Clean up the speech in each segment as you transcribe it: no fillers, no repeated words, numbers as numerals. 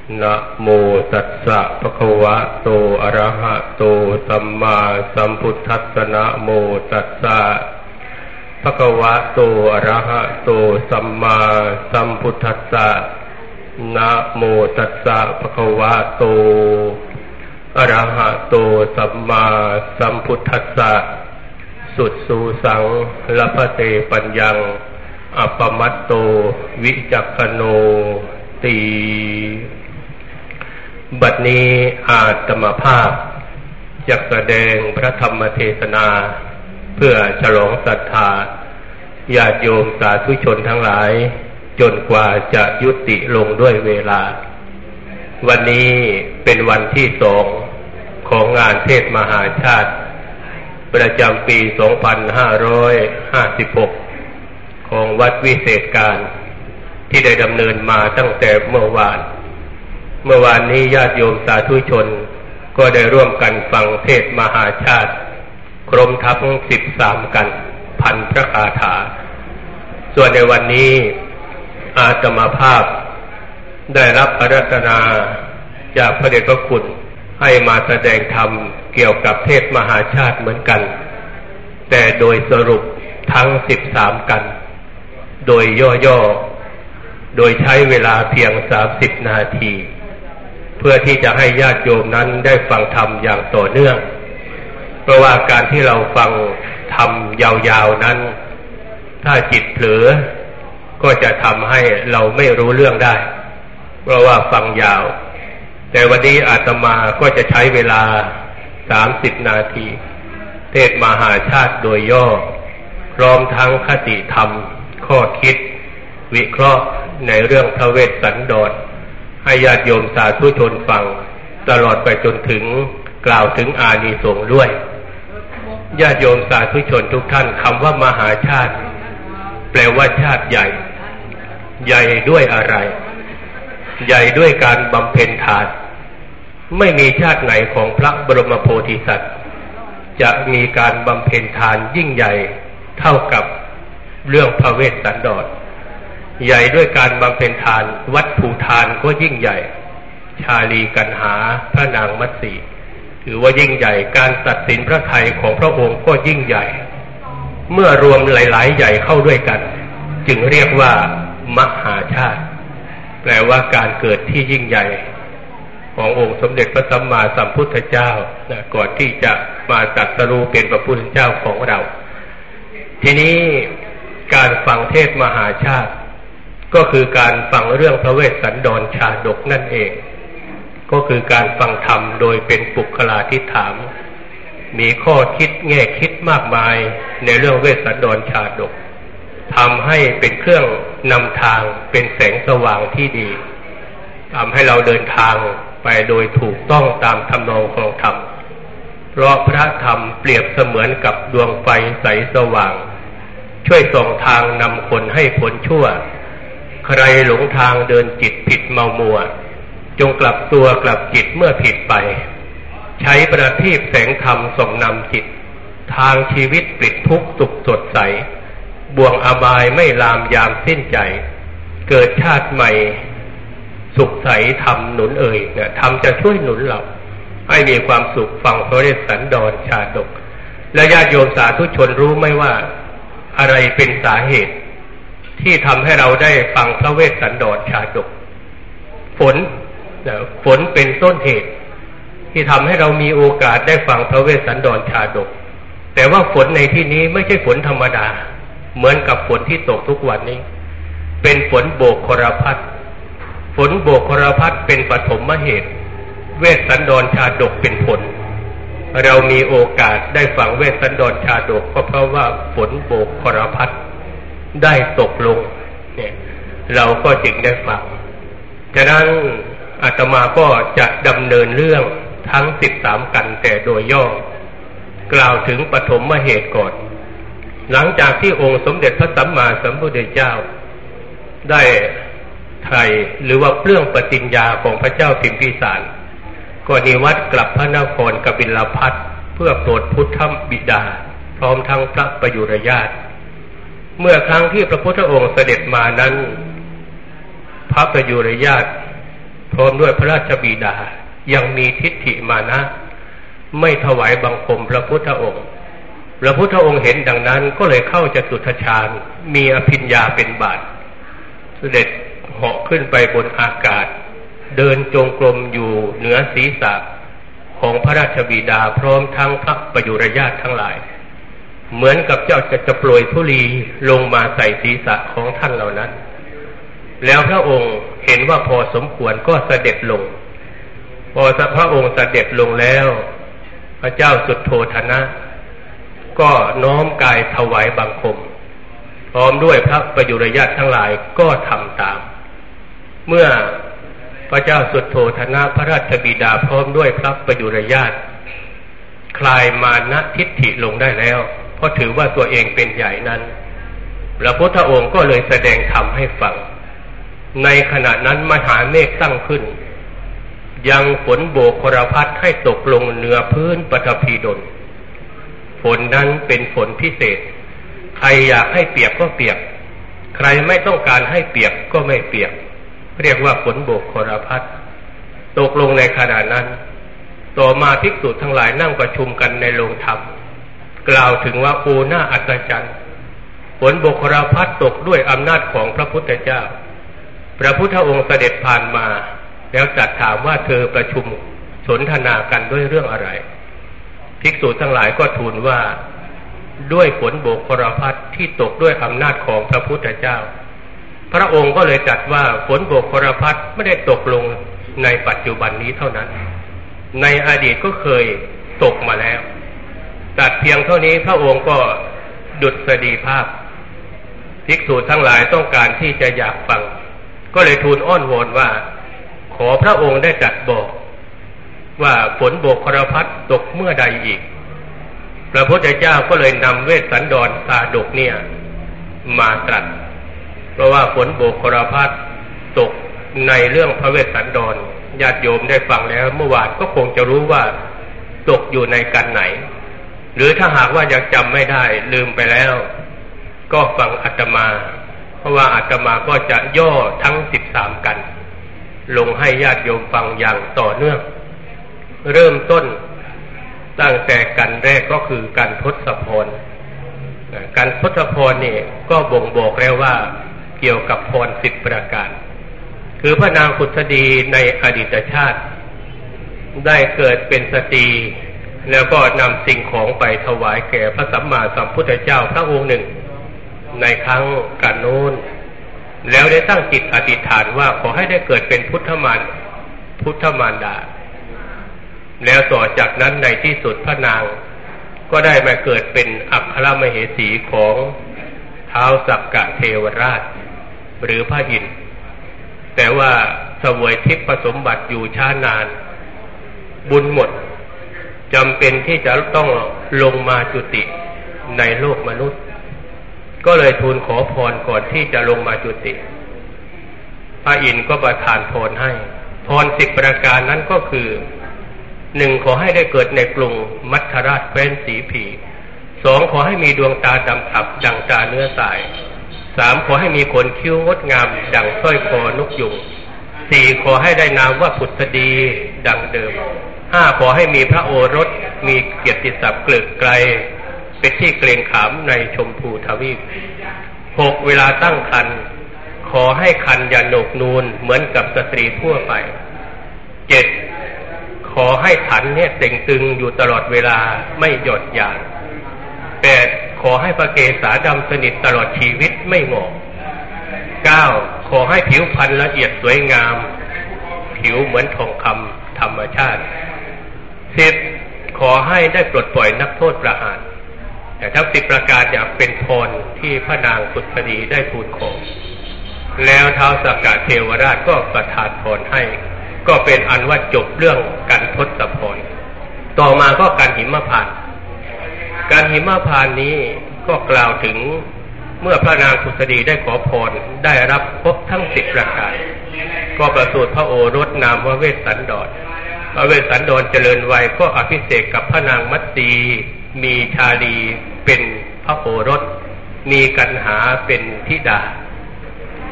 นะโมตัสสะภะคะวะโตอะระหะโตสัมมาสัมพุทธัสสะนะโมตัสสะภะคะวะโตอะระหะโตสัมมาสัมพุทธัสสะนะโมตัสสะภะคะวะโตอะระหะโตสัมมาสัมพุทธัสสะสุดสูสังละพะเตปัญญังอัปปมัตโตวิจักขโนติบัดนี้อาตมาภาพจะแสดงพระธรรมเทศนาเพื่อฉลองศรัทธาญาติโยมสาธุชนทั้งหลายจนกว่าจะยุติลงด้วยเวลาวันนี้เป็นวันที่2ของงานเทศมหาชาติประจำปี 2556 ของวัดวิเศษการที่ได้ดำเนินมาตั้งแต่เมื่อวานนี้ญาติโยมสาธุชนก็ได้ร่วมกันฟังเทศมหาชาติครบทั้ง13กันพันพระคาถาส่วนในวันนี้อาตมาภาพได้รับอาราธนาจากพระเดชพระคุณให้มาแสดงธรรมเกี่ยวกับเทศมหาชาติเหมือนกันแต่โดยสรุปทั้ง13กันโดยย่อๆโดยใช้เวลาเพียง30นาทีเพื่อที่จะให้ญาติโยมนั้นได้ฟังธรรมอย่างต่อเนื่องเพราะว่าการที่เราฟังธรรมยาวๆนั้นถ้าจิตเผลอก็จะทำให้เราไม่รู้เรื่องได้เพราะว่าฟังยาวแต่วันนี้อาตมาก็จะใช้เวลา30นาทีเทศมหาชาติโดยย่อพร้อมทั้งคติธรรมข้อคิดวิเคราะห์ในเรื่องพระเวสสันดรให้ญาติโยมสาธุชนฟังตลอดไปจนถึงกล่าวถึงอานิสงส์ด้วยญาติโยมสาธุชนทุกท่านคำว่ามหาชาติแปลว่าชาติใหญ่ใหญ่ด้วยอะไรใหญ่ด้วยการบำเพ็ญทานไม่มีชาติไหนของพระบรมโพธิสัตว์จะมีการบำเพ็ญทานยิ่งใหญ่เท่ากับเรื่องพระเวสสันดรใหญ่ด้วยการบำเพ็ญทานวัตถุทานก็ยิ่งใหญ่ชาลีกันหาพระนางมัตสีถือว่ายิ่งใหญ่การตัดสินพระทัยของพระองค์ก็ยิ่งใหญ่เมื่อรวมหลายๆใหญ่เข้าด้วยกันจึงเรียกว่ามหาชาติแปลว่าการเกิดที่ยิ่งใหญ่ขององค์สมเด็จพระสัมมาสัมพุทธเจ้าก่อนที่จะมาตรัสรู้เป็นพระพุทธเจ้าของเราทีนี้การฟังเทศมหาชาติก็คือการฟังเรื่องพระเวสสันดรชาดกนั่นเองก็คือการฟังธรรมโดยเป็นปุคลาธิฐานมีข้อคิดแง่คิดมากมายในเรื่องเวสสันดรชาดกทำให้เป็นเครื่องนำทางเป็นแสงสว่างที่ดีทำให้เราเดินทางไปโดยถูกต้องตามทำนองของธรรมเพราะพระธรรมเปรียบเสมือนกับดวงไฟใสสว่างช่วยส่องทางนำคนให้พ้นชั่วใครหลงทางเดินจิตผิดเมามัวจงกลับตัวกลับจิตเมื่อผิดไปใช้ประทีปแสงธรรมส่องนำจิตทางชีวิตปลิดทุกข์สุขสดใสบ่วงอบายไม่ลามยามสิ้นใจเกิดชาติใหม่สุขใสธรรมหนุนเนี่ยธรรมจะช่วยหนุนเราให้มีความสุขฟังพระเวสสันดรชาดกและญาติโยมสาธุชนรู้ไหมว่าอะไรเป็นสาเหตุที่ทำให้เราได้ฟังพระเวสสันดรชาดกฝนเป็นต้นเหตุที่ทำให้เรามีโอกาสได้ฟังพระเวสสันดรชาดกแต่ว่าฝนในที่นี้ไม่ใช่ฝนธรรมดาเหมือนกับฝนที่ตกทุกวันนี้เป็นฝนโบกครพัสฝนโบกครพัสเป็นปฐมเหตุเวสสันดรชาดกเป็นผลเรามีโอกาสได้ฟังเวสสันดรชาดกก็เพราะว่าฝนโบกครพัสได้ตกลงเนี่ยเราก็จึงได้ฟังฉะนั้นอาตมาก็จะดำเนินเรื่องทั้ง13กันแต่โดยย่อกล่าวถึงปฐมเหตุก่อนหลังจากที่องค์สมเด็จพระสัมมาสัมพุทธเจ้าได้ไถ่หรือว่าเปลื้องปฏิญญาของพระเจ้าพิมพิสารก็นิวัตกลับพระนครกบิลพัสเพื่อโปรดพุทธบิดาพร้อมทั้งพระประยุรญาติเมื่อครั้งที่พระพุทธองค์เสด็จมานั้นพระประยุรญาติพร้อมด้วยพระราชบิดายังมีทิฏฐิมานะไม่ถวายบังคมพระพุทธองค์พระพุทธองค์เห็นดังนั้นก็เลยเข้าจตุตฌานมีอภิญญาเป็นบาทเสด็จเหาะขึ้นไปบนอากาศเดินจงกรมอยู่เหนือศีรษะของพระราชบิดาพร้อมทั้งพระประยุรญาติทั้งหลายเหมือนกับเจ้าจะโปรยธุลีลงมาใส่ศีรษะของท่านเหล่านั้นแล้วพระองค์เห็นว่าพอสมควรก็เสด็จลงพอพระองค์เสด็จลงแล้วพระเจ้าสุทโธทนะก็น้อมกายถวายบังคมพร้อมด้วยพระประยุรญาติทั้งหลายก็ทำตามเมื่อพระเจ้าสุทโธทนะพระราชบิดาพร้อมด้วยพระประยุรญาติคลายมานะทิฏฐิลงได้แล้วเพราะถือว่าตัวเองเป็นใหญ่นั้นพระพุทธองค์ก็เลยแสดงธรรมให้ฟังในขณะนั้นมหาเมฆตั้งขึ้นยังฝนโบกครพัดให้ตกลงเหนือพื้นปฐพีดลฝนนั้นเป็นฝนพิเศษใครอยากให้เปียกก็เปียกใครไม่ต้องการให้เปียกก็ไม่เปียกเรียกว่าฝนโบกครพัดตกลงในขณะนั้นต่อมาภิกษุทั้งหลายนั่งประชุมกันในโรงธรรมกล่าวถึงว่าโอ้น่าอัศจรรย์ฝนโบกครพัดตกด้วยอำนาจของพระพุทธเจ้าพระพุทธองค์เสด็จผ่านมาแล้วตรัสถามว่าเธอประชุมสนทนากันด้วยเรื่องอะไรภิกษุทั้งหลายก็ทูลว่าด้วยฝนโบกครพัดที่ตกด้วยอำนาจของพระพุทธเจ้าพระองค์ก็เลยตรัสว่าฝนโบกครพัดไม่ได้ตกลงในปัจจุบันนี้เท่านั้นในอดีตก็เคยตกมาแล้วตรัสเพียงเท่านี้พระองค์ก็ดุษฎีภาพภิกษุทั้งหลายต้องการที่จะอยากฟังก็เลยทูลอ้อนวอนว่าขอพระองค์ได้ตรัสบอกว่าฝนโบกครพัดตกเมื่อใดอีกพระพุทธเจ้าก็เลยนำเวสสันดรสาดกเนี่ยมาตรัสเพราะว่าฝนโบกครพัดตกในเรื่องพระเวสสันดรญาติโยมได้ฟังแล้วเมื่อวานก็คงจะรู้ว่าตกอยู่ในกันไหนหรือถ้าหากว่ายังจำไม่ได้ลืมไปแล้วก็ฟังอาตมาเพราะว่าอาตมาก็จะย่อทั้ง13กันลงให้ญาติโยมฟังอย่างต่อเนื่องเริ่มต้นตั้งแต่กันแรกก็คือการทศพรการทศพรนี่ก็บ่งบอกแล้วว่าเกี่ยวกับพร10ประการคือพระนางขุฏดีในอดีตชาติได้เกิดเป็นสตรีแล้วก็นำสิ่งของไปถวายแก่พระสัมมาสัมพุทธเจ้าพระองค์หนึ่งในครั้งกันโน้นแล้วได้ตั้งจิตอธิษฐานว่าขอให้ได้เกิดเป็นพุทธมารดาแล้วต่อจากนั้นในที่สุดพระนางก็ได้มาเกิดเป็นอัครมเหสีของท้าวสักกะเทวราชหรือพระอินทร์แต่ว่าเสวยทิพย์สมบัติอยู่ช้านานบุญหมดจำเป็นที่จะต้องลงมาจุติในโลกมนุษย์ก็เลยทูลขอพรก่อนที่จะลงมาจุติพระอินทร์ก็ประทานพรให้พร10ประการนั้นก็คือ1ขอให้ได้เกิดในกรุงมัทธราชแคว้นสีพี2ขอให้มีดวงตาดำฉับดังตาเนื้อสาย3ขอให้มีขนคิ้วงดงามดังสร้อยคอนกยุง4ขอให้ได้นามว่าพุทธดีดังเดิม5ขอให้มีพระโอรสมีเกียรติศัพท์เกลึกไกลเป็นที่เกรงขามในชมพูทวีป6เวลาตั้งครรภ์ขอให้ครรภ์อย่าโหนกนูนเหมือนกับสตรีทั่วไป7ขอให้ขันเนี่ยเต่งตึงอยู่ตลอดเวลาไม่หยดหย่อน8ขอให้พระเกศาดำสนิทตลอดชีวิตไม่งอก9ขอให้ผิวพรรณละเอียดสวยงามผิวเหมือนทองคำธรรมชาติ10ขอให้ได้ปลดปล่อยนักโทษประหารแต่ทั้ง10ประการจะเป็นพรที่พระนางขุฏดีได้ทูลขอแล้วท้าวสักกะเทวราชก็ประทานพรให้ก็เป็นอันว่าจบเรื่องการทศพรต่อมาก็การหิมพานต์การหิมพานต์นี้ก็กล่าวถึงเมื่อพระนางขุฏดีได้ขอพรได้รับครบทั้ง10ประการก็ประสูติพระโอรสนามว่าเวสสันดรพระเวสสันดรเจริญวัยก็อภิเษกกับพระนางมัตสีมีชาลีเป็นพระโอรสมีกันหาเป็นธิดา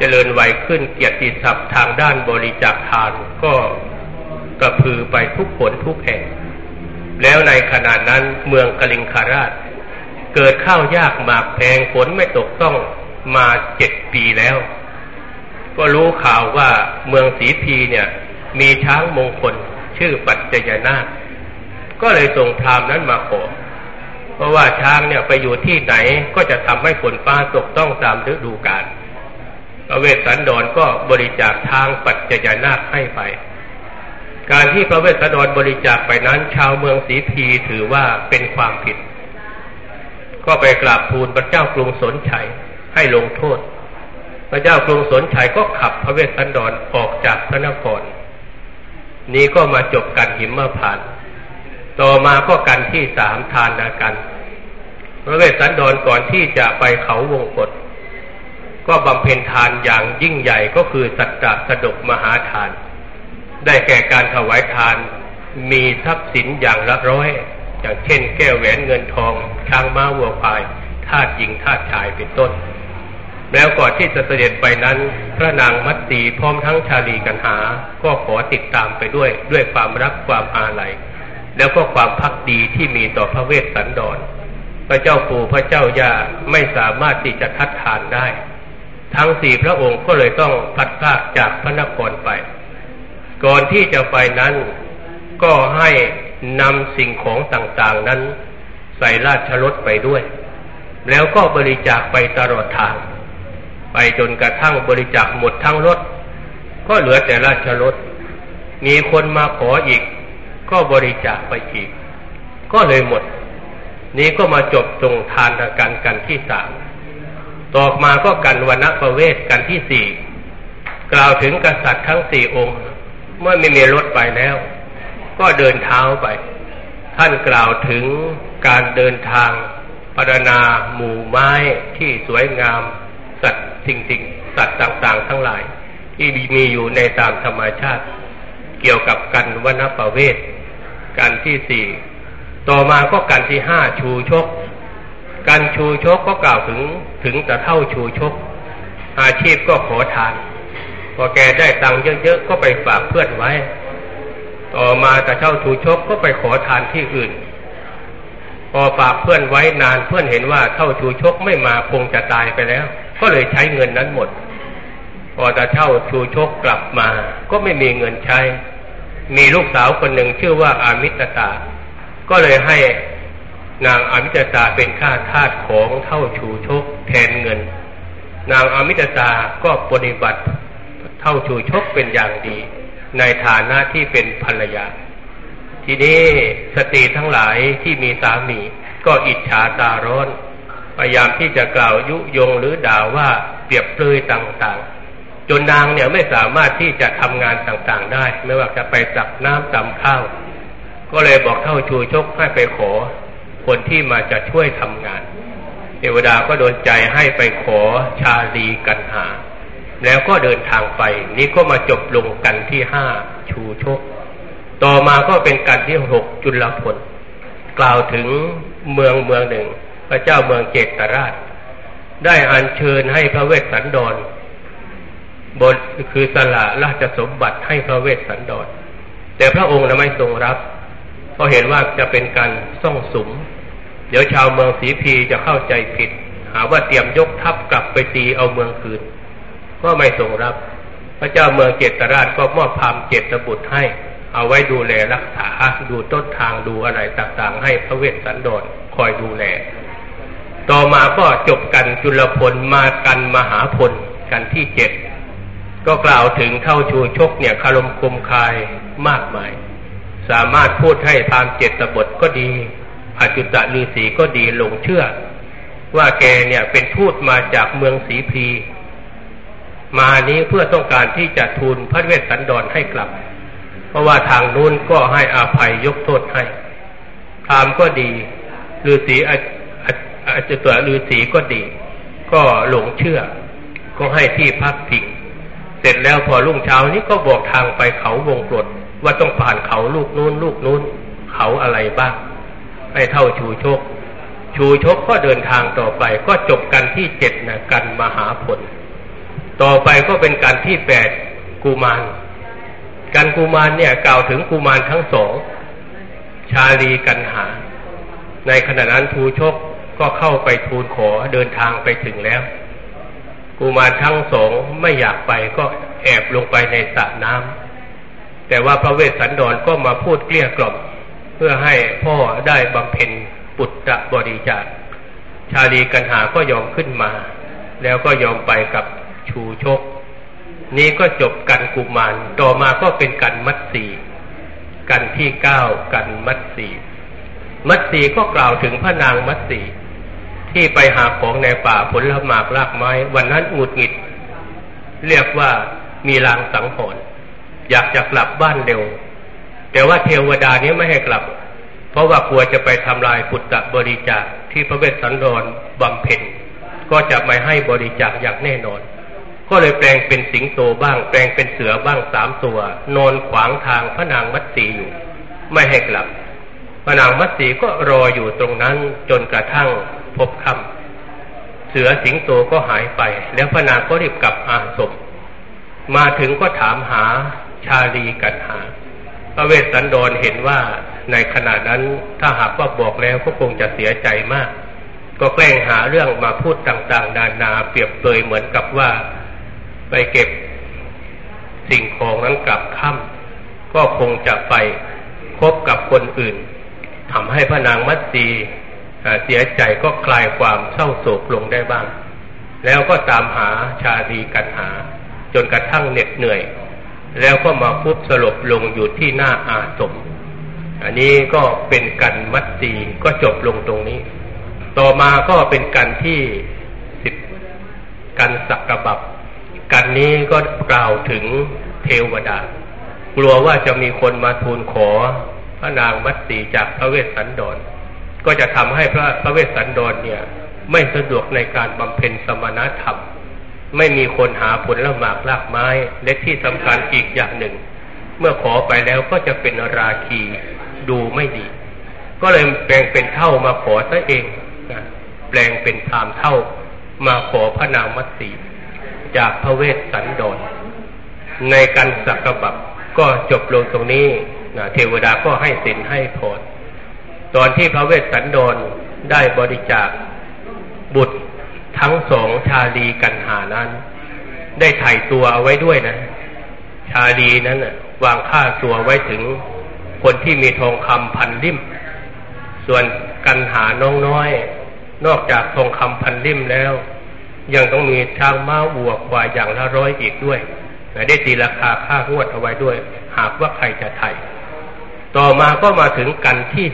เจริญวัยขึ้นเกียรติศัพท์ทางด้านบริจาคทานก็กระพือไปทุกผลทุกแห่งแล้วในขณะนั้นเมืองกลิงคาราชเกิดข้าวยากหมากแพงฝนไม่ตกต้องมา7 ปีแล้วก็รู้ข่าวว่าเมืองศรีพีเนี่ยมีช้างมงคลชื่อปัจจยนาถก็เลยส่งพราหมณ์นั้นมาขอเพราะว่าช้างเนี่ยไปอยู่ที่ไหนก็จะทำให้ฝนฟ้าตกต้องตามฤดูกาลพระเวสสันดรก็บริจาคช้างปัจจยนาถให้ไปการที่พระเวสสันดรบริจาคไปนั้นชาวเมืองศรีพีถือว่าเป็นความผิดก็ไปกราบทูลพระเจ้ากรุงสนชัยให้ลงโทษพระเจ้ากรุงสนชัยก็ขับพระเวสสันดรออกจากพระนครนี้ก็มาจบกันหิมพานต์ต่อมาก็กันที่ 3ทานนากันพระเวสสันดรก่อนที่จะไปเขาวงกฏก็บำเพ็ญทานอย่างยิ่งใหญ่ก็คือสัจจะสดกมหาทานได้แก่การถวายทานมีทรัพย์สินอย่างละร้อยอย่างเช่นแก้วแหวนเงินทองช้างม้าวัวควายทาสหญิงทาสชายเป็นต้นแล้วก่อนที่จะเสด็จไปนั้นพระนางมัตสีพร้อมทั้งชาลีกันหาก็ขอติดตามไปด้วยความรักความอาลัยแล้วก็ความภักดีที่มีต่อพระเวสสันดรพระเจ้าปู่พระเจ้าย่าไม่สามารถที่จะทัดทานได้ทั้ง4พระองค์ก็เลยต้องพลัดพรากจากพระนครไปก่อนที่จะไปนั้นก็ให้นำสิ่งของต่างๆนั้นใส่ราชรถไปด้วยแล้วก็บริจาคไปตลอดทางไปจนกระทั่งบริจาคหมดทั้งรถก็เหลือแต่ราชรถมีคนมาขออีกก็บริจาคไปอีกก็เลยหมดนี้ก็มาจบตรงทานกันที่3ต่อมาก็กันวณประเวศกันที่4กล่าวถึงกษัตริย์ทั้ง4องค์เมื่อไม่มีรถไปแล้วก็เดินเท้าไปท่านกล่าวถึงการเดินทางพรรณนาหมู่ไม้ที่สวยงามสัตว์สิ่งสัตว์ต่างๆทั้งหลายที่มีอยู่ในตามธรรมชาติเกี่ยวกับกันวณประเวศกันที่4ต่อมาก็กันที่5ชูชกกันชูชกก็กล่าวถึงตะเท่าชูชกอาชีพก็ขอทานพอแกได้ตังค์เยอะๆก็ไปฝากเพื่อนไว้ต่อมาตะเท่าชูชกก็ไปขอทานที่อื่นพอฝากเพื่อนไว้นานเพื่อนเห็นว่าเท่าชูชกไม่มาคงจะตายไปแล้วก็เลยใช้เงินนั้นหมดพอตะเท่าชูชกกลับมาก็ไม่มีเงินใช้มีลูกสาวคนหนึ่งชื่อว่าอามิตตาก็เลยให้นางอามิตตาเป็นข้าทาสของเท่าชูชกแทนเงินนางอามิตตาก็ปฏิบัติเท่าชูชกเป็นอย่างดีในฐานะที่เป็นภรรยาทีนี้สตรีทั้งหลายที่มีสามีก็อิจฉาตาร้อนพยายามที่จะกล่าวยุยงหรือด่าว่าเปรียบเปรยต่างๆจนนางเนี่ยไม่สามารถที่จะทำงานต่างๆได้ไม่ว่าจะไปตักน้ำตำข้าวก็เลยบอกเท่าชูชกให้ไปขอคนที่มาจะช่วยทำงานเทวดาก็โดนใจให้ไปขอชาลีกันหาแล้วก็เดินทางไปนี้ก็มาจบลงกันที่5ชูชกต่อมาก็เป็นกันที่6จุลพลกล่าวถึงเมืองหนึ่งพระเจ้าเมืองเจตราชได้อัญเชิญให้พระเวสสันดรบทคือสละราชสมบัติให้พระเวสสันดรแต่พระองค์ไม่ทรงรับเพราะเห็นว่าจะเป็นการซ่องสุมเดี๋ยวชาวเมืองศรีพีจะเข้าใจผิดหาว่าเตรียมยกทัพกลับไปตีเอาเมืองคืนก็ไม่ทรงรับพระเจ้าเมืองเจตราชก็มอบพามเจตบุตรให้เอาไว้ดูแลรักษาดูต้นทางดูอะไรต่างๆให้พระเวสสันดรคอยดูแลต่อมาก็จบกันจุลพลมากันมหาพลกันที่7ก็กล่าวถึงเท่าชูชกเนี่ยคารมคมคายมากมายสามารถพูดให้พามเจตบทก็ดีอจุตฤาษีก็ดีหลงเชื่อว่าแกเนี่ยเป็นทูตมาจากเมืองศรีพีมานี้เพื่อต้องการที่จะทูลพระเวสสันดรให้กลับเพราะว่าทางนู้นก็ให้อภัยยกโทษให้พราหมณ์ก็ดีฤาษีอจุตฤาษีก็ดีก็หลงเชื่อก็ให้ที่พักพิงเสร็จแล้วพอรุ่งเช้านี้ก็บอกทางไปเขาวงกฏว่าต้องผ่านเขาลูกนู้นเขาอะไรบ้างให้เท่าชูชกก็เดินทางต่อไปก็จบกันที่7นะกันมหาพลต่อไปก็เป็นกันที่8กุมารกันกุมารเนี่ยกล่าวถึงกุมารทั้งสองชาลีกันหาในขณะนั้นทูชกก็เข้าไปทูลขอเดินทางไปถึงแล้วกุมารทั้งสองไม่อยากไปก็แอบลงไปในสระน้ำแต่ว่าพระเวสสันดรก็มาพูดเกลี้ยกล่อมเพื่อให้พ่อได้บำเพ็ญปุตตบริจาคชาลีกันหาก็ยอมขึ้นมาแล้วก็ยอมไปกับชูชกนี้ก็จบกันกุมารต่อมาก็เป็นกันมัตสีกันที่9กันมัตสีมัตสีก็กล่าวถึงพระนางมัตสีที่ไปหาของในป่าผลหมากรากไม้วันนั้นหงุดหงิดเรียกว่ามีลางสังหรณ์อยากจะกลับบ้านเร็วแต่ว่าเทวดานี้ไม่ให้กลับเพราะว่ากลัวจะไปทำลายปุตตบริจาคที่พระเวสสันดรบำเพ็ญก็จะไม่ให้บริจาคอย่างแน่นอนก็เลยแปลงเป็นสิงโตบ้างแปลงเป็นเสือบ้าง3 ตัวนอนขวางทางพระนางมัตสีอยู่ไม่ให้กลับพระนางมัตสีก็รออยู่ตรงนั้นจนกระทั่งพบค่ำเสือสิงโตก็หายไปแล้วพระนางก็รีบกลับอาสมมาถึงก็ถามหาชาลีกันหาพระเวสสันดรเห็นว่าในขณะนั้นถ้าหากว่าบอกแล้วก็คงจะเสียใจมากก็แกล้งหาเรื่องมาพูดต่างๆนานาเปรียบเปรยเหมือนกับว่าไปเก็บสิ่งของนั้นกลับค่ำก็คงจะไปคบกับคนอื่นทำให้พระนางมัตสีเสียใจก็คลายความเศร้าโศกลงได้บ้างแล้วก็ตามหาชาลีกันหาจนกระทั่งเหน็ดเหนื่อยแล้วก็มาพุบสลบลงอยู่ที่หน้าอาสมอันนี้ก็เป็นกันมัตสีก็จบลงตรงนี้ต่อมาก็เป็นกันที่10กันสักกบับกันนี้ก็กล่าวถึงเทวดากลัวว่าจะมีคนมาทูลขอพระนางมัตสีจากพระเวสสันดรก็จะทำให้พระเวสสันดรเนี่ยไม่สะดวกในการบำเพ็ญสมณธรรมไม่มีคนหาผลหมากรากไม้และที่สำคัญอีกอย่างหนึ่งเมื่อขอไปแล้วก็จะเป็นราคีดูไม่ดีก็เลยแปลงเป็นเท่ามาขอซะเองแปลงเป็นพราหมณ์เท่ามาขอพระนางมัตสีจากพระเวสสันดรในกันสักกบับก็จบลงตรงนี้เทวดาก็ให้สินให้พรตอนที่พระเวสสันดรได้บริจาคบุตรทั้งสองชาลีกันหานั้นได้ไถ่ตัวเอาไว้ด้วยนะชาลีนั้นวางค่าตัวไว้ถึงคนที่มีทองคำ1,000 ลิ่มส่วนกันหาน้องน้อยนอกจากทองคำ1,000 ลิ่มแล้วยังต้องมีช้างม้าวัวควายอย่างละ100อีกด้วยได้ตีราคาค่างวดเอาไว้ด้วยหากว่าใครจะไถ่ต่อมาก็มาถึงกันที่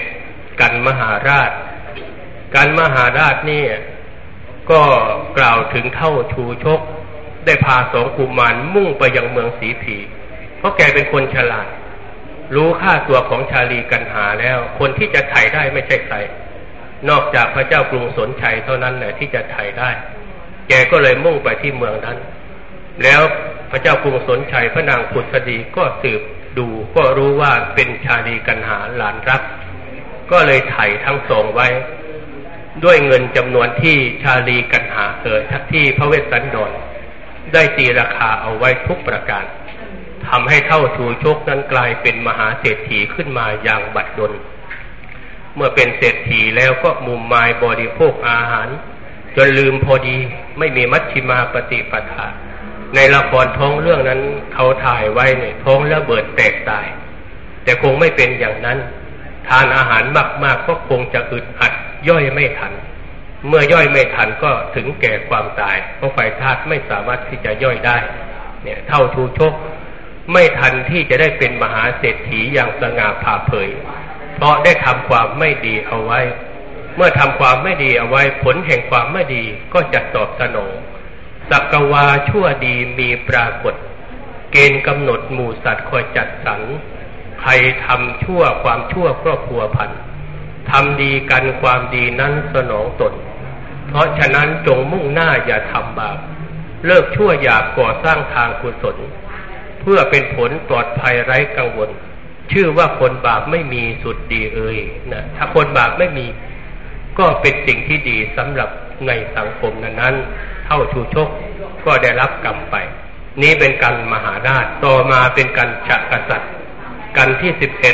11กันมหาราชกันมหาราชนี่ก็กล่าวถึงเท่าชูชกได้พา2 กุมารมุ่งไปยังเมืองสีผีเพราะแกเป็นคนฉลาดรู้ค่าตัวของชาลีกันหาแล้วคนที่จะไถ่ได้ไม่ใช่ใครนอกจากพระเจ้ากรุงสนชัยเท่านั้นแหละที่จะไถ่ได้แกก็เลยมุ่งไปที่เมืองนั้นแล้วพระเจ้ากรุงสนชัยพระนางผุดสดีก็สืบดูก็รู้ว่าเป็นชาลีกันหาหลานรักก็เลยไถ่ทั้ง2ไว้ด้วยเงินจำนวนที่ชาลีกันหาที่พระเวสสันดรได้ตีราคาเอาไว้ทุกประการทำให้เท่าชูชกนั้นกลายเป็นมหาเศรษฐีขึ้นมาอย่างบัดดลเมื่อเป็นเศรษฐีแล้วก็มุมมายบริโภคอาหารจนลืมพอดีไม่มีมัชฌิมาปฏิปทาในละครท้องเรื่องนั้นเขาถ่ายไว้เนี่ยท้องระเบิดแตกตายแต่คงไม่เป็นอย่างนั้นทานอาหารมากๆก็คงจะอึดอัดย่อยไม่ทันเมื่อย่อยไม่ทันก็ถึงแก่ความตายเพราะไฟธาตุไม่สามารถที่จะย่อยได้เนี่ยเท่าชูชกไม่ทันที่จะได้เป็นมหาเศรษฐีอย่างสง่าผ่าเผยเพราะได้ทำความไม่ดีเอาไว้เมื่อทำความไม่ดีเอาไว้ผลแห่งความไม่ดีก็จะตอบสนองสักวาชั่วดีมีปรากฏเกณฑ์กำหนดหมู่สัตว์คอยจัดสรรใครทำชั่วความชั่วก็พัวพันทำดีกันความดีนั้นสนองตนเพราะฉะนั้นจงมุ่งหน้าอย่าทำบาปเลิกชั่วอย่าก่อสร้างทางกุศลเพื่อเป็นผลปลอดภัยไร้กังวลชื่อว่าคนบาปไม่มีสุดดีนะถ้าคนบาปไม่มีก็เป็นสิ่งที่ดีสำหรับในสังคมนั้นเท่าชูชกก็ได้รับกรรมไปนี้เป็นกันมหาราชต่อมาเป็นกันฉกษัตริย์กันที่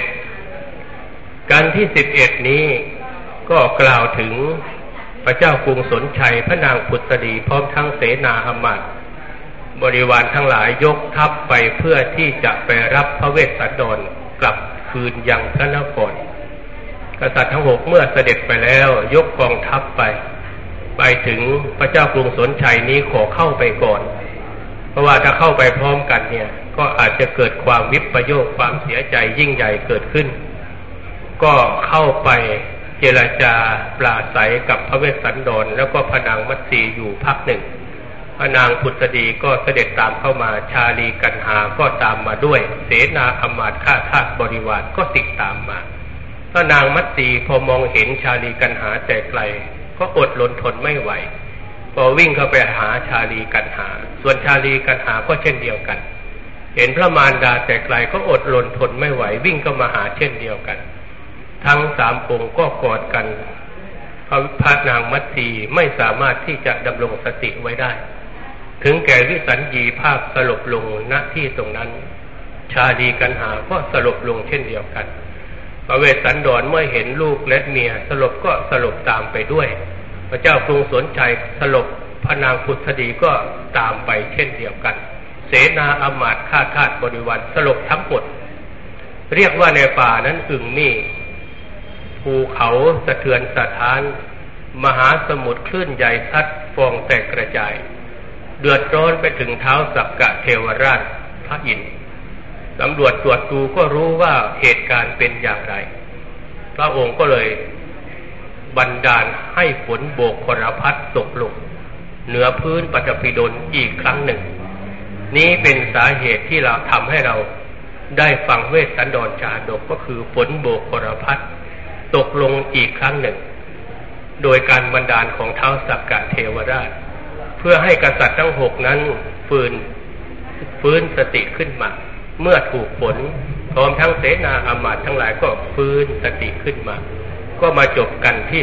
11กันที่11นี้ก็กล่าวถึงพระเจ้ากรุงสนชัยพระนางพุทธดีพร้อมทั้งเสนาอมาตย์บริวารทั้งหลายยกทัพไปเพื่อที่จะไปรับพระเวสสันดรกลับคืนยังพระนครกษัตริย์ทั้ง6เมื่อเสด็จไปแล้วยกกองทัพไปถึงพระเจ้ากรุงสนชัยนี้ขอเข้าไปก่อนเพราะว่าถ้าเข้าไปพร้อมกันเนี่ยก็อาจจะเกิดความวิปโยคความเสียใจยิ่งใหญ่เกิดขึ้นก็เข้าไปเจรจาปราศัยกับพระเวสสันดรแล้วก็พระนางมัตสีอยู่พักหนึ่งพระนางพุทธดีก็เสด็จตามเข้ามาชาลีกันหาก็ตามมาด้วยเสนาอมาตย์ข้าทาสบริวารก็ติดตามมาพระนางมัตสีพอมองเห็นชาลีกันหาแต่ไกลก็อดรนทนไม่ไหวพอวิ่งเข้าไปหาชาลีกันหาส่วนชาลีกันหาก็เช่นเดียวกันเห็นพระมารดาแต่ไกลก็อดรนทนไม่ไหววิ่งเข้ามาหาเช่นเดียวกันทั้ง3องค์ก็กอดกันพระนางมัตสีไม่สามารถที่จะดำรงสติไว้ได้ถึงแก่วิสัญญีภาพสลบลงณที่ตรงนั้นชาลีกันหาก็สลบลงเช่นเดียวกันพระเวสสันดรเมื่อเห็นลูกและเมียสลบก็สลบตามไปด้วยพระเจ้ากรุงสนชัยสลบพระนางพุทธดีก็ตามไปเช่นเดียวกันเสนาอมาตย์ข้าทาสบริวารสลบทั้งหมดเรียกว่าในป่านั้นอึ่งมี่ภูเขาสะเทือนสะท้านมหาสมุทรคลื่นใหญ่ซัดฟองแตกกระจายเดือดร้อนไปถึงเท้าสักกะเทวราชพระอินทร์ตำรวจตรวจดูก็รู้ว่าเหตุการณ์เป็นอย่างไรพระองค์ก็เลยบันดาลให้ฝนโบกพรพัดตกลงเหนือพื้นปฐพีดลอีกครั้งหนึ่งนี้เป็นสาเหตุที่เราทำให้เราได้ฟังเวสสันดรชาดกก็คือฝนโบกพรพัดตกลงอีกครั้งหนึ่งโดยการบันดาลของท้าวสักกะเทวราชเพื่อให้กษัตริย์ทั้ง6นั้นฟื้นสติขึ้นมาเมื่อถูกฝนพร้อมทั้งเสนาอมาตย์ทั้งหลายก็ฟื้นสติขึ้นมาก็มาจบกันที่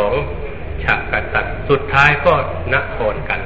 12ฉากกษัตริย์สุดท้ายก็นครกัน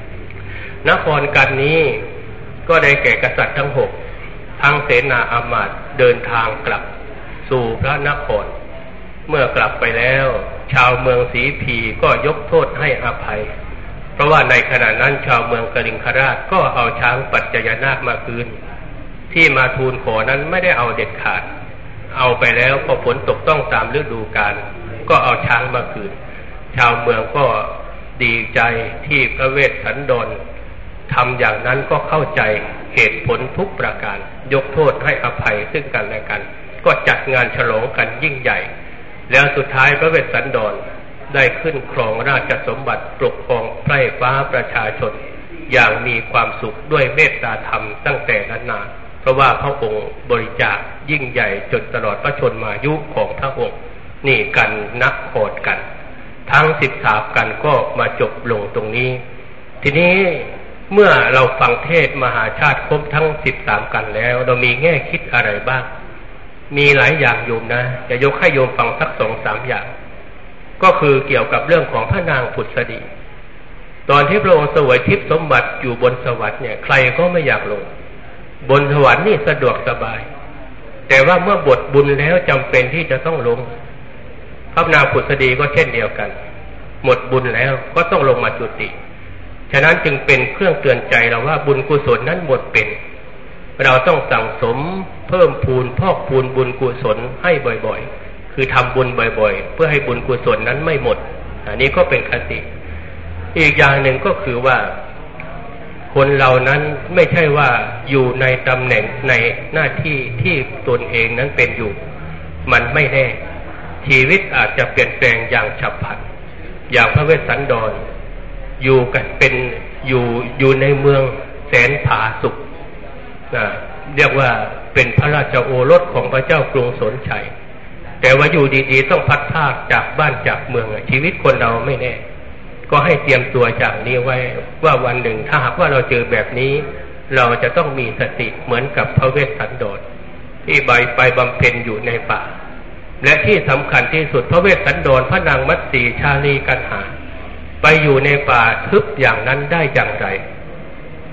นี้ก็ได้แก่กษัตริย์ทั้ง6ทั้งเสนาอมาตย์เดินทางกลับสู่พระนครเมื่อกลับไปแล้วชาวเมืองสีพีก็ยกโทษให้อภัยเพราะว่าในขณะนั้นชาวเมืองกลิงคราชก็เอาช้างปัจจยนาคมาคืนที่มาทูลขอนั้นไม่ได้เอาเด็ดขาดเอาไปแล้วพอฝนตกต้องตามฤดูกาลก็เอาช้างมาคืนชาวเมืองก็ดีใจที่พระเวสสันดรทำอย่างนั้นก็เข้าใจเหตุผลทุกประการยกโทษให้อภัยซึ่งกันและกันก็จัดงานฉลองกันยิ่งใหญ่แล้วสุดท้ายพระเวสสันดรได้ขึ้นครองราชสมบัติปกครองไพร่ฟ้าประชาชนอย่างมีความสุขด้วยเมตตาธรรมตั้งแต่นั้นมาเพราะว่าพระองค์บริจาคยิ่งใหญ่จนตลอดพระชนมายุของพระองค์นี่กันนักโคดกันทั้ง13กันก็มาจบลงตรงนี้ทีนี้เมื่อเราฟังเทศมหาชาติครบทั้ง13กันแล้วเรามีแง่คิดอะไรบ้างมีหลายอย่างโยมนะจะยกให้โยมฟังสัก 2-3 อย่างก็คือเกี่ยวกับเรื่องของพระนางพุทธดีตอนที่พระองค์เสวยทิพย์สมบัติอยู่บนสวรรค์เนี่ยใครก็ไม่อยากลงบนสวรรค์นี่สะดวกสบายแต่ว่าเมื่อบทบุญแล้วจำเป็นที่จะต้องลงพระนางพุทธดีก็เช่นเดียวกันหมดบุญแล้วก็ต้องลงมาจุติฉะนั้นจึงเป็นเครื่องเตือนใจเราว่าบุญกุศลนั้นหมดเป็นเราต้องสั่งสมเพิ่มพูนพอกพูนบุญกุศลให้บ่อยๆคือทำบุญบ่อยๆเพื่อให้บุญกุศลนั้นไม่หมดอันนี้ก็เป็นคติอีกอย่างหนึ่งก็คือว่าคนเรานั้นไม่ใช่ว่าอยู่ในตำแหน่งในหน้าที่ที่ตนเองนั้นเป็นอยู่มันไม่แน่ชีวิตอาจจะเปลี่ยนแปลงอย่างฉับพลันอย่างพระเวสสันดรอยู่กันเป็นอยู่ในเมืองแสนผาสุกเรียกว่าเป็นพระราชโอรสของพระเจ้ากรุงสนชัยแต่ว่าอยู่ดีๆต้องพัดพรากจากบ้านจากเมืองชีวิตคนเราไม่แน่ก็ให้เตรียมตัวจากนี้ไว้ว่าวันหนึ่งถ้าหากว่าเราเจอแบบนี้เราจะต้องมีสติเหมือนกับพระเวสสันดรที่ไปบำเพ็ญอยู่ในป่าและที่สำคัญที่สุดพระเวสสันดรพระนางมัตสีชาลีกันหาไปอยู่ในป่าทึบอย่างนั้นได้อย่างไร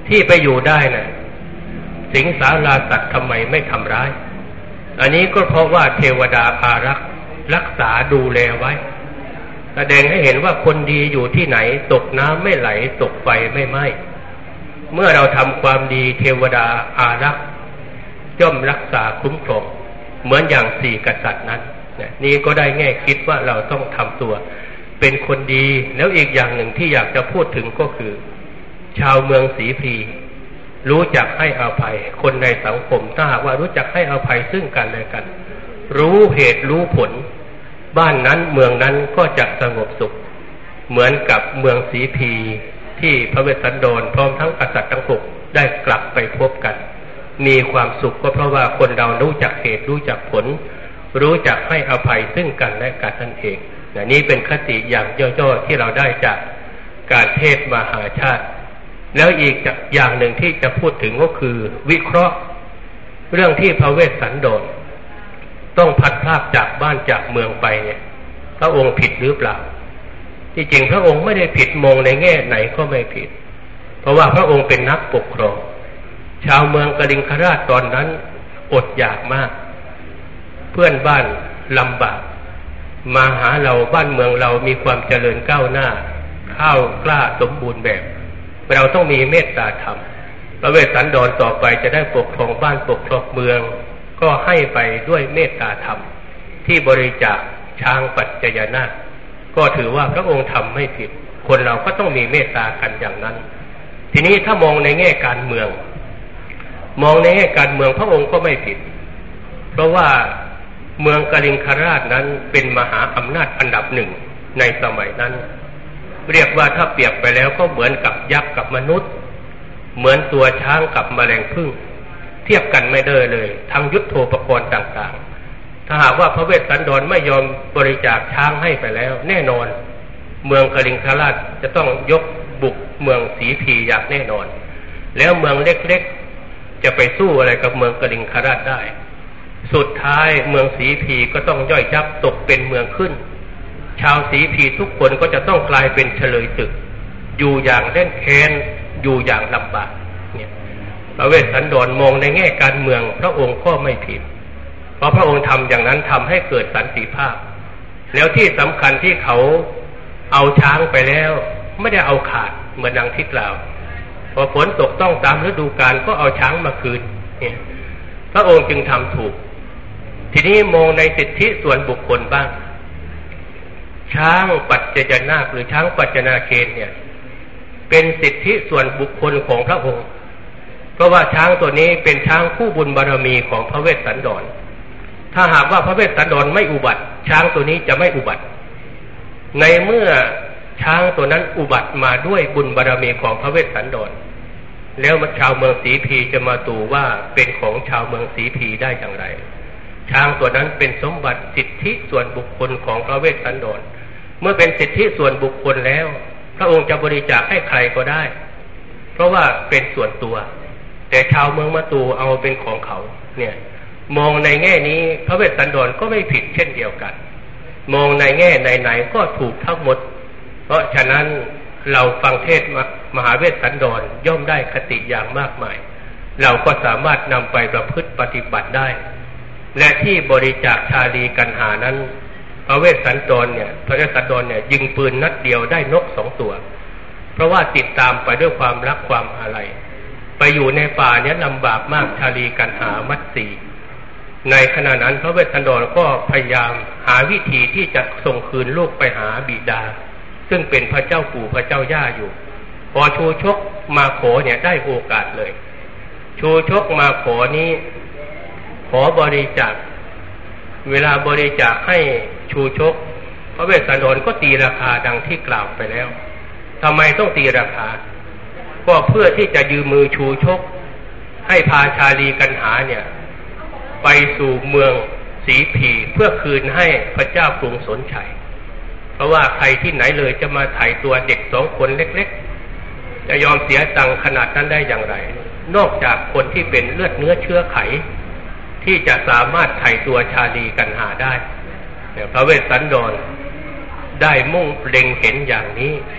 ที่ไปอยู่ได้น่ะสิงสาราสัตว์ทำไมไม่ทำร้ายอันนี้ก็เพราะว่าเทวดาอารักษ์รักษาดูแลไว้แสดงให้เห็นว่าคนดีอยู่ที่ไหนตกน้ำไม่ไหลตกไฟไม่ไหม้เมื่อเราทำความดีเทวดาอารักษ์ย่อมรักษาคุ้มครองเหมือนอย่างสี่กษัตริย์นั้นนี่ก็ได้แง่คิดว่าเราต้องทำตัวเป็นคนดีแล้วอีกอย่างหนึ่งที่อยากจะพูดถึงก็คือชาวเมืองศรีพีรู้จักให้อภัยคนในสังคมถ้าหากว่ารู้จักให้อภัยซึ่งกันและกันรู้เหตุรู้ผลบ้านนั้นเมืองนั้นก็จะสงบสุขเหมือนกับเมืองศรีพีที่พระเวสสันดรพร้อมทั้งกษัตริย์ทั้งหกได้กลับไปพบกันมีความสุขก็เพราะว่าคนเรารู้จักเหตุรู้จักผลรู้จักให้อภัยซึ่งกันและกันนั่นเองนี่เป็นคติอย่างย่อๆที่เราได้จากการเทศน์มหาชาติแล้วอีกอย่างหนึ่งที่จะพูดถึงก็คือวิเคราะห์เรื่องที่พระเวสสันดรต้องพัดพรากจากบ้านจากเมืองไปเนี่ยพระองค์ผิดหรือเปล่าที่จริงพระองค์ไม่ได้ผิดมองในแง่ไหนก็ไม่ผิดเพราะว่าพระองค์เป็นนักปกครองชาวเมืองกลิงคราชตอนนั้นอดอยากมากเพื่อนบ้านลำบากมาหาเราบ้านเมืองเรามีความเจริญก้าวหน้าข้าวกล้าสมบูรณ์แบบเราต้องมีเมตตาธรรมพระเวสสันดรต่อไปจะได้ปกครองบ้านปกครองเมืองก็ให้ไปด้วยเมตตาธรรมที่บริจาคช้างปัจจยนาคก็ถือว่าพระองค์ทำไม่ผิดคนเราก็ต้องมีเมตตากันอย่างนั้นทีนี้ถ้ามองในแง่การเมืองมองในแง่การเมืองพระองค์ก็ไม่ผิดเพราะว่าเมืองกลิงคราชนั้นเป็นมหาอำนาจอันดับหนึ่งในสมัยนั้นเรียกว่าถ้าเปรียบไปแล้วก็เหมือนกับยักษ์กับมนุษย์เหมือนตัวช้างกับแมลงผึ้งเทียบกันไม่ได้เลยทั้งยุทโธปกรณ์ต่างๆถ้าหากว่าพระเวสสันดรไม่ยอมบริจาคช้างให้ไปแล้วแน่นอนเมืองกลิงคราชจะต้องยกบุกเมืองศรีพีอย่างแน่นอนแล้วเมืองเล็กๆจะไปสู้อะไรกับเมืองกลิงคราชได้สุดท้ายเมืองศรีพีก็ต้องย่อยยับตกเป็นเมืองขึ้นชาวศรีพีทุกคนก็จะต้องกลายเป็นเฉลยศึกอยู่อย่างเล่นแค้นอยู่อย่างลำบากเนี่ยพระเวสสันดรมองในแง่การเมืองพระองค์ก็ไม่ผิดเพราะพระองค์ทำอย่างนั้นทำให้เกิดสันติภาพแล้วที่สำคัญที่เขาเอาช้างไปแล้วไม่ได้เอาขาดเหมือนดังที่กล่าวพอฝนตกต้องตามฤดูกาลก็เอาช้างมาคืนเนี่ยพระองค์จึงทำถูกทีนี้มองในสิทธิส่วนบุคคลบ้างช้างปัจจยนาคหรือช้างปัจจนาเคนเนี่ยเป็นสิทธิส่วนบุคคลของพระองค์เพราะว่าช้างตัวนี้เป็นช้างคู่บุญบารมีของพระเวสสันดรถ้าหากว่าพระเวสสันดรไม่อุบัติช้างตัวนี้จะไม่อุบัติในเมื่อช้างตัวนั้นอุบัติมาด้วยบุญบารมีของพระเวสสันดรแล้วชาวเมืองศรีพีจะมาตู่ว่าเป็นของชาวเมืองศรีพีได้อย่างไรช้างตัวนั้นเป็นสมบัติสิทธิส่วนบุคคลของพระเวสสันดรเมื่อเป็นสิทธิส่วนบุคคลแล้วพระองค์จะบริจาคให้ใครก็ได้เพราะว่าเป็นส่วนตัวแต่ชาวเมืองมาตู่เอาเป็นของเขาเนี่ยมองในแง่นี้พระเวสสันดรก็ไม่ผิดเช่นเดียวกันมองในแง่ไหนๆก็ถูกทั้งหมดเพราะฉะนั้นเราฟังเทศน์มหาเวสสันดรย่อมได้คติอย่างมากมายเราก็สามารถนำไปประพฤติปฏิบัติได้และที่บริจาคชาลีกันหานั้นพระเวสสันดรเนี่ยยิงปืนนัดเดียวได้นก2 ตัวเพราะว่าติดตามไปด้วยความรักความอาลัยไปอยู่ในป่าเนี่ยลำบากมากชาลีกันหามัตสีในขณะนั้นพระเวสสันดรก็พยายามหาวิธีที่จะส่งคืนลูกไปหาบิดาซึ่งเป็นพระเจ้าปู่พระเจ้าย่าอยู่พอชูชกมาขอเนี่ยได้โอกาสเลยชูชกมาขอนี้ขอบริจาคเวลาบริจาคให้ชูชกพระเวสสันดรก็ตีราคาดังที่กล่าวไปแล้วทำไมต้องตีราคาก็เพื่อที่จะยืมมือชูชกให้พาชาลีกันหาเนี่ยไปสู่เมืองศรีพีเพื่อคืนให้พระเจ้ากรุงสนชัยเพราะว่าใครที่ไหนเลยจะมาไถ่ตัวเด็ก2 คนเล็กๆจะยอมเสียตังค์ขนาดนั้นได้อย่างไรนอกจากคนที่เป็นเลือดเนื้อเชื้อไขที่จะสามารถไถ่ตัวชาลีกันหาได้พระเวสสันดรได้มุ่งเล็งเห็นอย่างนี้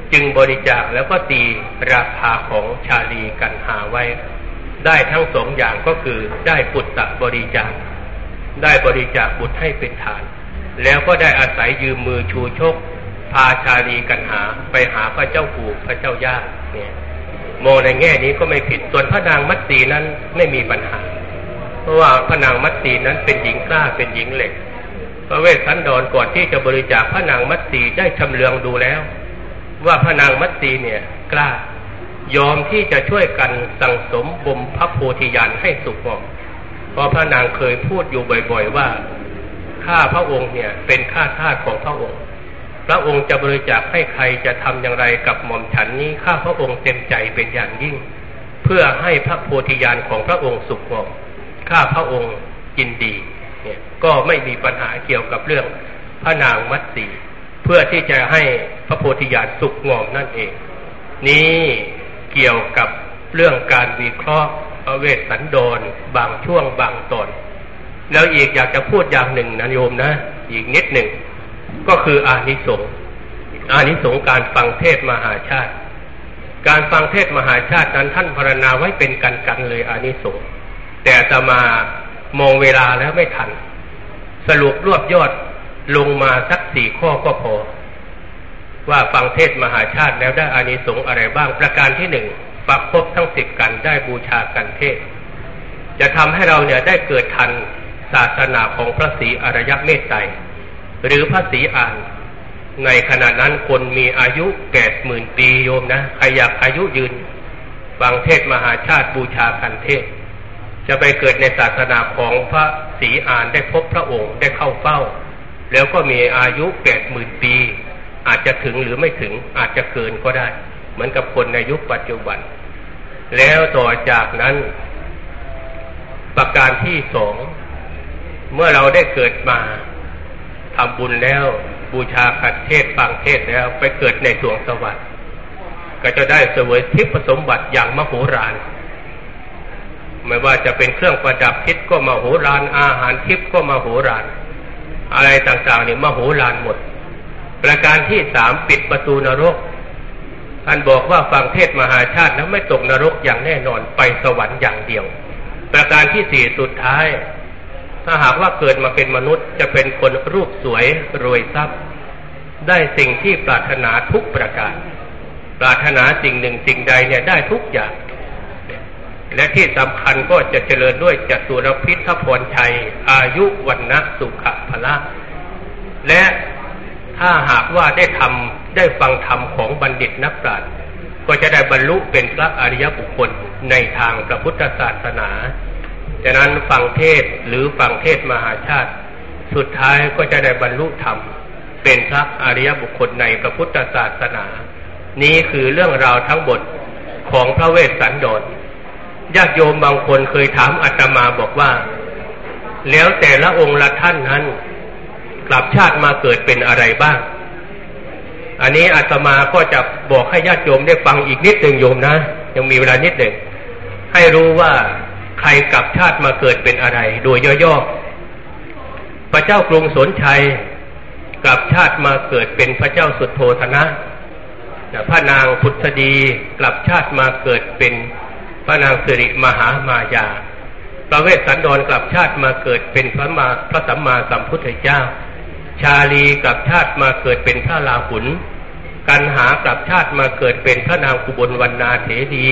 จึงบริจาคแล้วก็ตีราคาของชาลีกันหาไว้ได้ทั้งสองอย่างก็คือได้ปุตตะบริจาคได้บริจาคบุตรให้เป็นทานแล้วก็ได้อาศัยยืมมือชูชกพาชาลีกันหาไปหาพระเจ้าปู่พระเจ้าย่าเนี่ยมองในแง่นี้ก็ไม่ผิดส่วนพระนางมัตสีนั้นไม่มีปัญหาเพราะว่าพระนางมัตสีนั้นเป็นหญิงกล้าเป็นหญิงเหล็กพระเวสสันดรก่อนที่จะบริจาคพระนางมัตสีได้ชำเลืองดูแล้วว่าพระนางมัตสีเนี่ยกล้ายอมที่จะช่วยกันสั่งสมบ่มพระโพธิญาณให้สุขงอมเพราะพระนางเคยพูดอยู่บ่อยๆว่าข้าพระองค์เนี่ยเป็นข้าทาสของพระองค์พระองค์จะบริจาคให้ใครจะทำอย่างไรกับหม่อมฉันนี้ข้าพระองค์เต็มใจเป็นอย่างยิ่งเพื่อให้พระโพธิญาณของพระองค์สุขงอมข้าพระองค์ยินดีเนี่ยก็ไม่มีปัญหาเกี่ยวกับเรื่องพระนางมัตสีเพื่อที่จะให้พระโพธิญาณสุขงอมนั่นเองนี้เกี่ยวกับเรื่องการวิเคราะห์พระเวสสันดรบางช่วงบางตอนแล้วอีกอยากจะพูดอย่างหนึ่งนะโยมนะอีกนิดหนึ่งก็คืออานิสงส์การฟังเทศมหาชาติการฟังเทศมหาชาตินั้นท่านพรรณนาไว้เป็นกันเลยอานิสงส์แต่อาตมามองเวลาแล้วไม่ทันสรุปรวบยอดลงมาสัก4 ข้อก็พอว่าฟังเทศมหาชาติแล้วได้อานิสงส์อะไรบ้างประการที่1ฟังครบทั้ง10กันได้บูชากันเทศจะทำให้เราเนี่ยได้เกิดทันศาสนาของพระศรีอริยเมตไตรหรือพระศรีอานในขณะนั้นคนมีอายุ80,000 ปีโยมนะใครอยากอายุยืนฟังเทศมหาชาติบูชากันเทศจะไปเกิดในศาสนาของพระศรีอานได้พบพระองค์ได้เข้าเฝ้าแล้วก็มีอายุ80,000 ปีอาจจะถึงหรือไม่ถึงอาจจะเกินก็ได้เหมือนกับคนในยุคปัจจุบันแล้วต่อจากนั้นประการที่2เมื่อเราได้เกิดมาทำบุญแล้วบูชากันเทศฟังเทศแล้วไปเกิดในสวงสวรรค์ก็จะได้เสวยทิพย์สมบัติอย่างมโหฬารไม่ว่าจะเป็นเครื่องประดับทิพย์ก็มโหฬารอาหารทิพย์ก็มโหฬารอะไรต่างๆนี่มโหฬารหมดประการที่3ปิดประตูนรกท่านบอกว่าฟังเทศมหาชาติแล้วไม่ตกนรกอย่างแน่นอนไปสวรรค์อย่างเดียวประการที่4สุดท้ายถ้าหากว่าเกิดมาเป็นมนุษย์จะเป็นคนรูปสวยรวยทรัพย์ได้สิ่งที่ปรารถนาทุกประการปรารถนาสิ่งหนึ่งสิ่งใดเนี่ยได้ทุกอย่างและที่สำคัญก็จะเจริญด้วยจตุรพิธพรชัยอายุวันนะสุขะพละและถ้าหากว่าได้ฟังธรรมของบัณฑิตนักปราชญ์ก็จะได้บรรลุเป็นพระอริยบุคคลในทางพระพุทธศาสนาฉะนั้นฟังเทศหรือฟังเทศมหาชาติสุดท้ายก็จะได้บรรลุธรรมเป็นพระอริยบุคคลในพระพุทธศาสนานี้คือเรื่องราวทั้งหมดของพระเวสสันดรญาติโยมบางคนเคยถามอาตมาบอกว่าแล้วแต่ละองค์ละท่านนั้นกลับชาติมาเกิดเป็นอะไรบ้างอันนี้อาตมาก็จะบอกให้ญาติโยมได้ฟังอีกนิดหนึ่งโยมนะยังมีเวลานิดหนึ่งให้รู้ว่าใครกลับชาติมาเกิดเป็นอะไรโดยย่อๆพระเจ้ากรุงสนชัยกลับชาติมาเกิดเป็นพระเจ้าสุโธทนะพระนางพุทธดีกลับชาติมาเกิดเป็นพระนางสิริมหามายาพระเวสสันดรกลับชาติมาเกิดเป็นพระสัมมาสัมพุทธเจ้าชาลีกลับชาติมาเกิดเป็นพระราหุลกันหากลับชาติมาเกิดเป็นพระนางอุบลวรรณาเถรี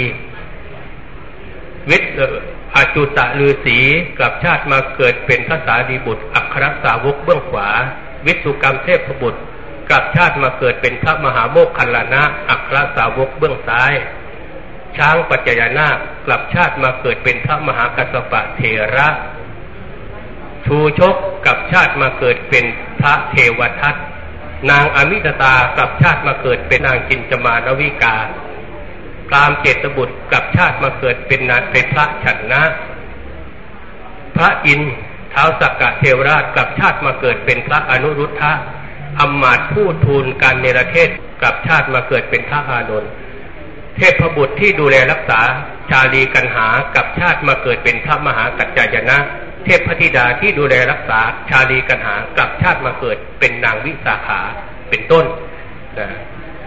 อจุตฤาษีกลับชาติมาเกิดเป็นพระสารีบุตรอัครสาวกเบื้องขวาวิสุกรรมเทพบุตรกลับชาติมาเกิดเป็นพระมหาโมคคัลลานะอัครสาวกเบื้องซ้ายช้างปัจจยนาคกลับชาติมาเกิดเป็นพระมหากัสสปะเถระชูชกกลับชาติมาเกิดเป็นพระเทวทัตนางอมิตตากลับชาติมาเกิดเป็นนางจินจมานวิกาพราหมณ์เจตบุตรกลับชาติมาเกิดเป็นพระฉันนะพระอินทร์ท้าวสักกะเทวราชกลับชาติมาเกิดเป็นพระอนุรุทธะอำมาตย์ผู้ทูลการเนรเทศกลับชาติมาเกิดเป็นพระอานนท์เทพบุตรที่ดูแลรักษาชาลีกันหากลับชาติมาเกิดเป็นพระมหากัจจายนะเทพธิดาที่ดูแลรักษาชาลีกันหากลับชาติมาเกิดเป็นนางวิสาขาเป็นต้นนะฉ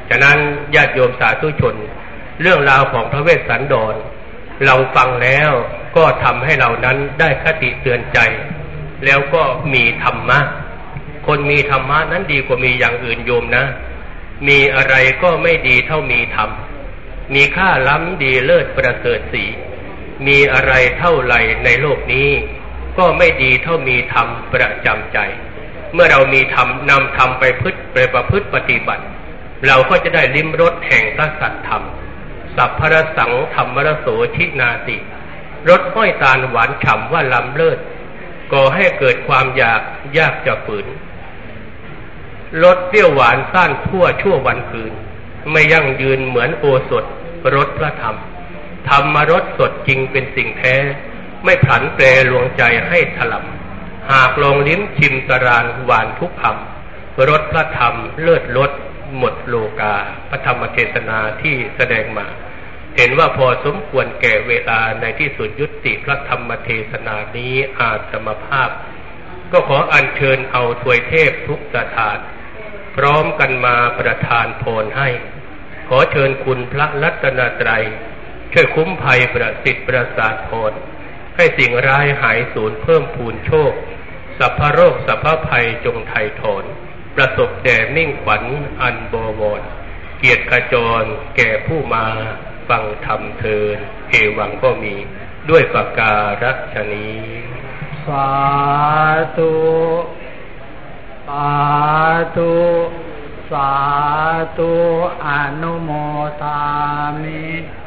ฉะนั้นญาติโยมสาธุชนเรื่องราวของพระเวสสันดรเราฟังแล้วก็ทำให้เรานั้นได้คติเตือนใจแล้วก็มีธรรมะคนมีธรรมะนั้นดีกว่ามีอย่างอื่นโยมนะมีอะไรก็ไม่ดีเท่ามีธรรมมีค่าล้ำดีเลิศประเสริฐสีมีอะไรเท่าไรในโลกนี้ก็ไม่ดีเท่ามีธรรมประจำใจเมื่อเรามีธรรมนำธรรมไปประพฤติปฏิบัติเราก็จะได้ลิ้มรสแห่งพระสัทธรรมสัพพรสังธรรมรโสชินาติรสห้อยตาลหวานฉ่ำว่าล้ำเลิศก่อให้เกิดความอยากยากจะฝืนรสเปรี้ยวหวานซ่านทั่วชั่ววันคืนไม่ยั่งยืนเหมือนโอสถรสพระธรรมธรรมรสสดจริงเป็นสิ่งแท้ไม่ผลันแปรลวงใจให้ถลำหากลองลิ้มชิมตรานหวานทุกคำรสพระธรรมเลิศรสหมดโลกาพระธรรมเทศนาที่แสดงมาเห็นว่าพอสมควรแก่เวลาในที่สุดยุติพระธรรมเทศนานี้อาตมภาพก็ขออัญเชิญเอาทวยเทพทุกสถานพร้อมกันมาประทานพรให้ขอเชิญคุณพระรัตนตรัยช่วยคุ้มภัยประสิทธิ์ประสาทพรให้สิ่งร้ายหายสูญเพิ่มพูนโชคสัพพโรคสัพพภัยจงไถ่ถอนประสบแด่มิ่งขวัญอันบวรเกียรติขจรแก่ผู้มาฟังธรรมเทินเอวังก็มีด้วยประการฉนี้สาธุสาธุสาธุอนุโมทามิ